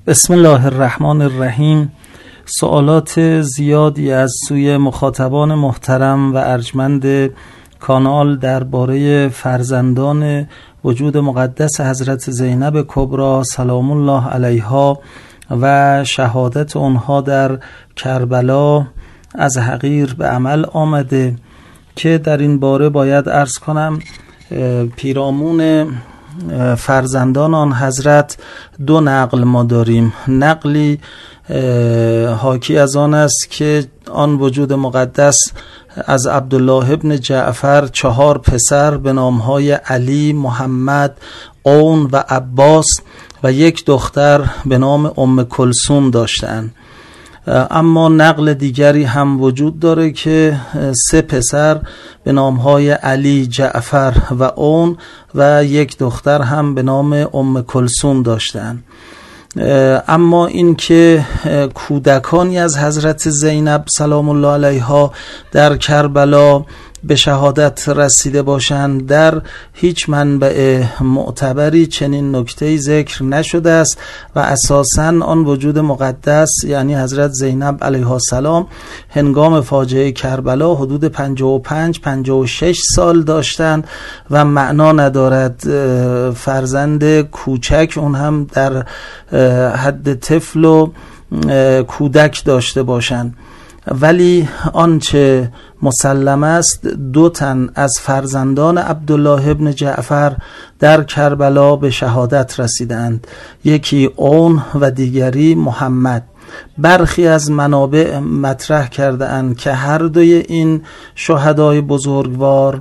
بسم الله الرحمن الرحیم. سوالات زیادی از سوی مخاطبان محترم و ارجمند کانال درباره فرزندان وجود مقدس حضرت زینب کبری سلام الله علیها و شهادت آنها در کربلا از حقیر به عمل آمده که در این باره باید عرض کنم پیرامون فرزندان آن حضرت دو نقل ما داریم. نقلی حاکی از آن است که آن وجود مقدس از عبدالله ابن جعفر 4 پسر به نامهای علی، محمد، عون و عباس و 1 دختر به نام ام کلثوم داشتند. اما نقل دیگری هم وجود داره که 3 پسر به نامهای علی، جعفر و عون و 1 دختر هم به نام ام کلثوم داشتند. اما این که کودکانی از حضرت زینب سلام الله علیها در کربلا به شهادت رسیده باشند در هیچ منبع معتبری چنین نکته‌ای ذکر نشده است و اساساً آن وجود مقدس یعنی حضرت زینب علیها السلام هنگام فاجعه کربلا حدود 55-56 سال داشتند و معنا ندارد فرزند کوچک اون هم در حد طفل و کودک داشته باشند. ولی آنچه مسلم است 2 تن از فرزندان عبدالله ابن جعفر در کربلا به شهادت رسیدند، یکی عون و دیگری محمد. برخی از منابع مطرح کرده اند که هر دوی این شهدای بزرگوار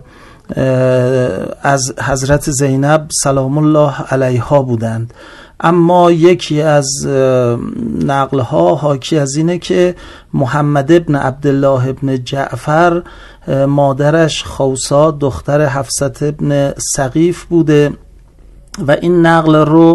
از حضرت زینب سلام الله علیها بودند. اما یکی از نقلها حاکی از اینه که محمد ابن عبدالله ابن جعفر مادرش خوسا دختر حفصه ابن سقیف بوده و این نقل رو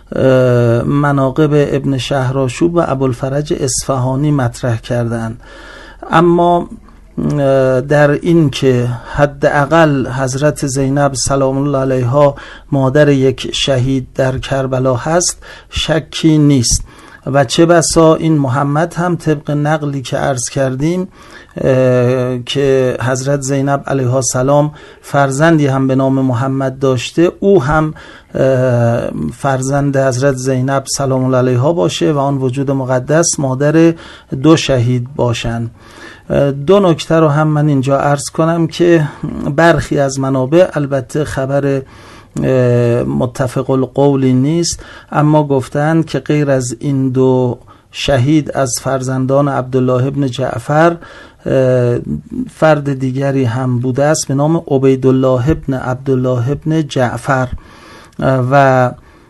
مناقب ابن شهرآشوب و ابوالفرج اصفهانی مطرح کردند. اما در این که حداقل حضرت زینب سلام الله علیها مادر یک شهید در کربلا هست شکی نیست و چه بسا این محمد هم طبق نقلی که عرض کردیم که حضرت زینب علیها السلام فرزندی هم به نام محمد داشته، او هم فرزند حضرت زینب سلام الله علیها باشه و آن وجود مقدس مادر 2 شهید باشند. 2 نکته رو هم من اینجا عرض کنم که برخی از منابع البته خبر متفق القولی نیست اما گفتند که غیر از این 2 شهید از فرزندان عبدالله ابن جعفر فرد دیگری هم بوده است به نام عبیدالله ابن عبدالله ابن جعفر و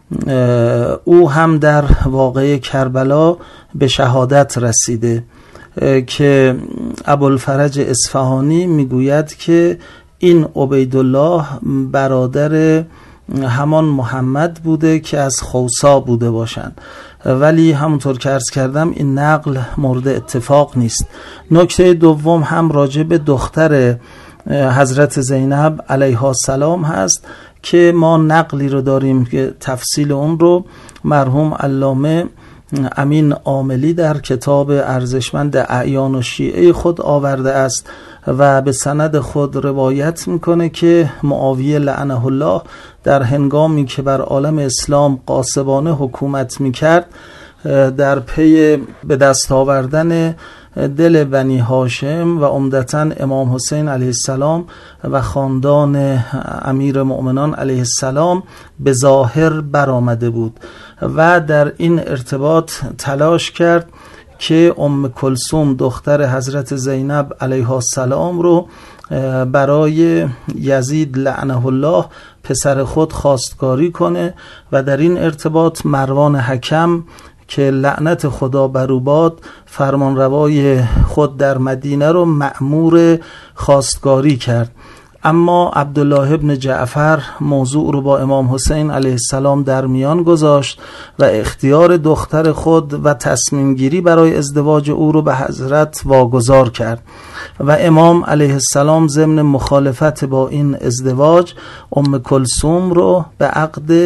او هم در واقعه کربلا به شهادت رسیده که ابوالفرج اصفهانی میگوید که این عبیدالله برادر همان محمد بوده که از خوسا بوده باشند، ولی همونطور که عرض کردم این نقل مورد اتفاق نیست. نکته دوم هم راجع به دختر حضرت زینب علیها السلام هست که ما نقلی رو داریم که تفصیل اون رو مرحوم علامه امین عاملی در کتاب ارزشمند اعیان و شیعه خود آورده است و به سند خود روایت میکنه که معاویه لعنه الله در هنگامی که بر عالم اسلام غاصبانه حکومت میکرد در پی به دست آوردن دل بنی هاشم و عمدتاً امام حسین علیه السلام و خاندان امیر مؤمنان علیه السلام به ظاهر برآمده بود و در این ارتباط تلاش کرد که ام کلثوم دختر حضرت زینب علیها السلام رو برای یزید لعنه الله پسر خود خواستگاری کنه و در این ارتباط مروان حکم که لعنت خدا بر او باد فرمانروای خود در مدینه رو مأمور خواستگاری کرد. اما عبدالله ابن جعفر موضوع رو با امام حسین علیه السلام در میان گذاشت و اختیار دختر خود و تصمیم گیری برای ازدواج او رو به حضرت واگذار کرد و امام علیه السلام ضمن مخالفت با این ازدواج ام کلثوم رو به عقد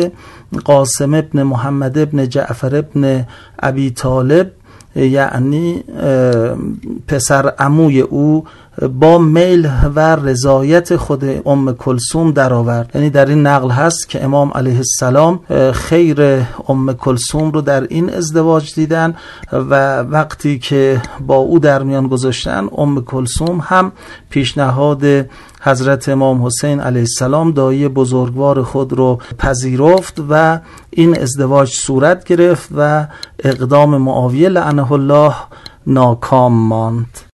قاسم ابن محمد ابن جعفر ابن ابی طالب، یعنی پسر عموی او، با میل و رضایت خود ام کلثوم درآورد. یعنی در این نقل هست که امام علیه السلام خیر ام کلثوم رو در این ازدواج دیدن و وقتی که با او در میان گذاشتن، ام کلثوم هم پیشنهاد حضرت امام حسین علیه السلام دایی بزرگوار خود رو پذیرفت و این ازدواج صورت گرفت و اقدام معاویه لعنه الله ناکام ماند.